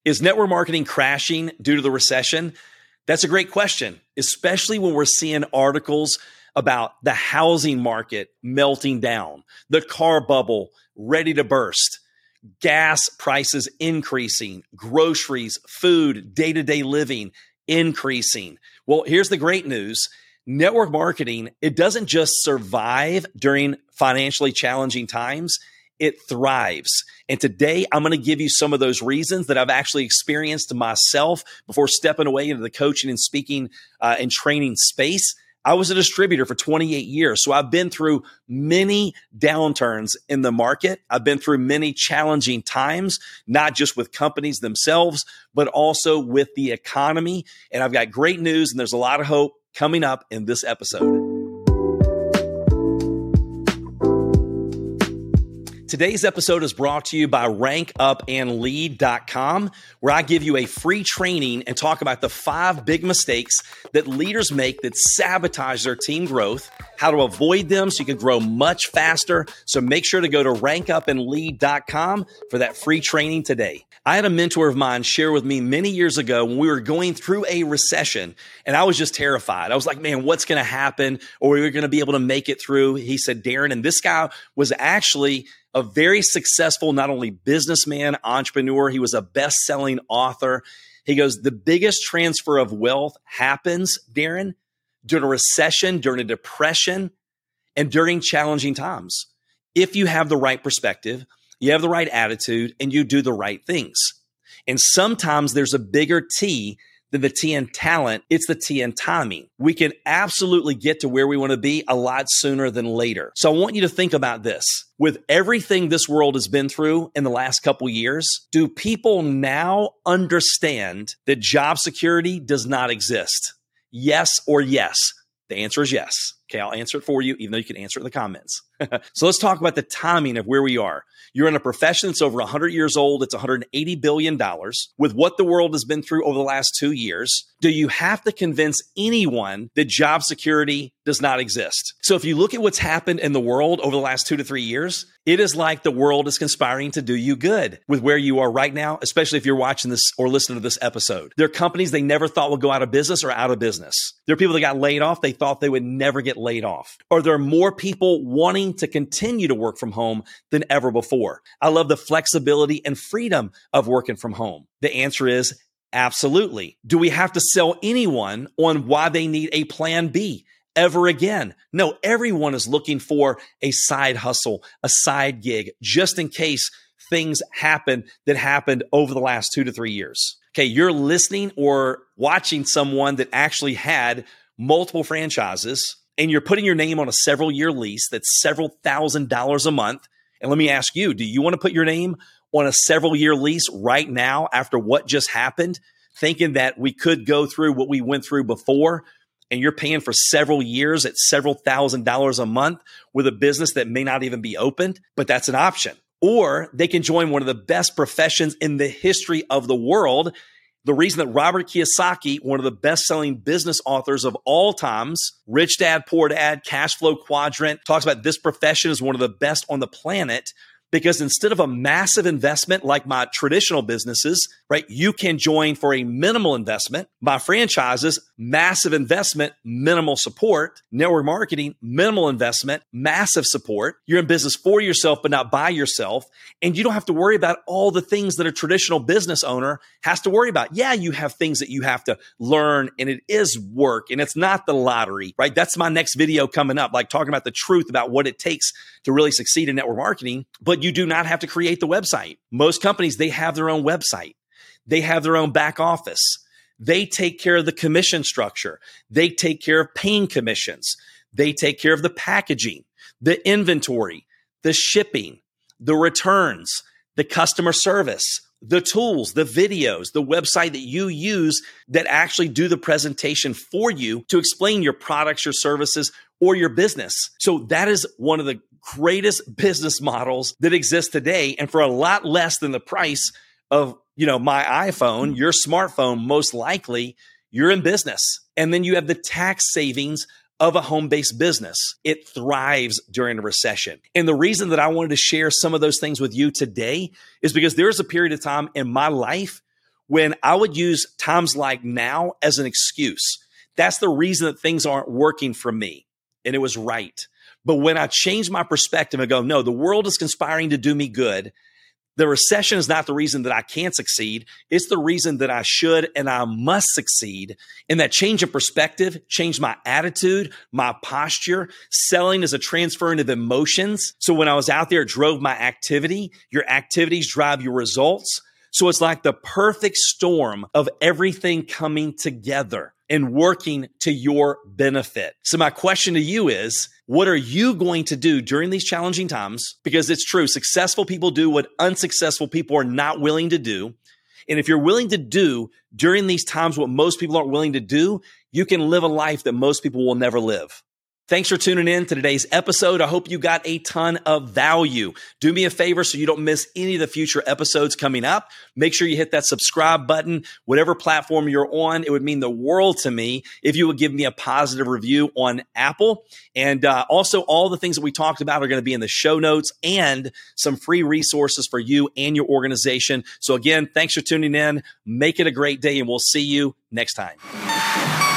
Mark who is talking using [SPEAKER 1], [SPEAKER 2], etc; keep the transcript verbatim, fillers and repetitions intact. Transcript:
[SPEAKER 1] Is network marketing crashing due to the recession? That's a great question, especially when we're seeing articles about the housing market melting down, the car bubble ready to burst, gas prices increasing, groceries, food, day-to-day living increasing. Well, here's the great news. Network marketing, it doesn't just survive during financially challenging times, it thrives. And today I'm going to give you some of those reasons that I've actually experienced myself before stepping away into the coaching and speaking uh, and training space. I was a distributor for twenty-eight years. So I've been through many downturns in the market. I've been through many challenging times, not just with companies themselves, but also with the economy. And I've got great news, and there's a lot of hope coming up in this episode. Today's episode is brought to you by rank up and lead dot com, where I give you a free training and talk about the five big mistakes that leaders make that sabotage their team growth, how to avoid them so you can grow much faster. So make sure to go to rank up and lead dot com for that free training today. I had a mentor of mine share with me many years ago when we were going through a recession, and I was just terrified. I was like, man, what's going to happen? Or we were going to be able to make it through. He said, Darren, and this guy was actually a very successful, not only businessman, entrepreneur, he was a best-selling author. He goes, the biggest transfer of wealth happens, Darren, during a recession, during a depression, and during challenging times. If you have the right perspective, you have the right attitude, and you do the right things. And sometimes there's a bigger T than the T in talent. It's the T in timing. We can absolutely get to where we want to be a lot sooner than later. So I want you to think about this. With everything this world has been through in the last couple years, do people now understand that job security does not exist? Yes or yes? The answer is yes. Okay, I'll answer it for you, even though you can answer it in the comments. So let's talk about the timing of where we are. You're in a profession that's over one hundred years old. It's one hundred eighty billion dollars. With what the world has been through over the last two years, do you have to convince anyone that job security does not exist? So if you look at what's happened in the world over the last two to three years, it is like the world is conspiring to do you good with where you are right now, especially if you're watching this or listening to this episode. There are companies they never thought would go out of business or out of business. There are people that got laid off. They thought they would never get laid off. Or there are more people wanting to continue to work from home than ever before. I love the flexibility and freedom of working from home. The answer is absolutely. Do we have to sell anyone on why they need a plan B ever again? No, everyone is looking for a side hustle, a side gig, just in case things happen that happened over the last two to three years. Okay, you're listening or watching someone that actually had multiple franchises, and you're putting your name on a several year lease that's several thousand dollars a month. And let me ask you, do you want to put your name on a several year lease right now after what just happened, thinking that we could go through what we went through before, and you're paying for several years at several thousand dollars a month with a business that may not even be opened? But that's an option. Or they can join one of the best professions in the history of the world. The reason that Robert Kiyosaki, one of the best-selling business authors of all times, Rich Dad, Poor Dad, Cash Flow Quadrant, talks about this profession is one of the best on the planet, because instead of a massive investment like my traditional businesses, right, you can join for a minimal investment. My franchises, massive investment, minimal support. Network marketing, minimal investment, massive support. You're in business for yourself, but not by yourself. And you don't have to worry about all the things that a traditional business owner has to worry about. Yeah, you have things that you have to learn, and it is work, and it's not the lottery, right? That's my next video coming up, like talking about the truth about what it takes to really succeed in network marketing. But you do not have to create the website. Most companies, they have their own website. They have their own back office. They take care of the commission structure. They take care of paying commissions. They take care of the packaging, the inventory, the shipping, the returns, the customer service, the tools, the videos, the website that you use that actually do the presentation for you to explain your products, your services, or your business. So that is one of the greatest business models that exists today. And for a lot less than the price of, you know, my iPhone, your smartphone, most likely you're in business. And then you have the tax savings of a home-based business. It thrives during a recession. And the reason that I wanted to share some of those things with you today is because there is a period of time in my life when I would use times like now as an excuse. That's the reason that things aren't working for me. And it was right. But when I changed my perspective and go, no, the world is conspiring to do me good. The recession is not the reason that I can't succeed. It's the reason that I should and I must succeed. And that change of perspective changed my attitude, my posture. Selling is a transference of emotions. So when I was out there, it drove my activity. Your activities drive your results. So it's like the perfect storm of everything coming together and working to your benefit. So my question to you is, what are you going to do during these challenging times? Because it's true, successful people do what unsuccessful people are not willing to do. And if you're willing to do during these times what most people aren't willing to do, you can live a life that most people will never live. Thanks for tuning in to today's episode. I hope you got a ton of value. Do me a favor so you don't miss any of the future episodes coming up. Make sure you hit that subscribe button, whatever platform you're on. It would mean the world to me if you would give me a positive review on Apple. And uh, also, all the things that we talked about are going to be in the show notes and some free resources for you and your organization. So again, thanks for tuning in. Make it a great day, and we'll see you next time.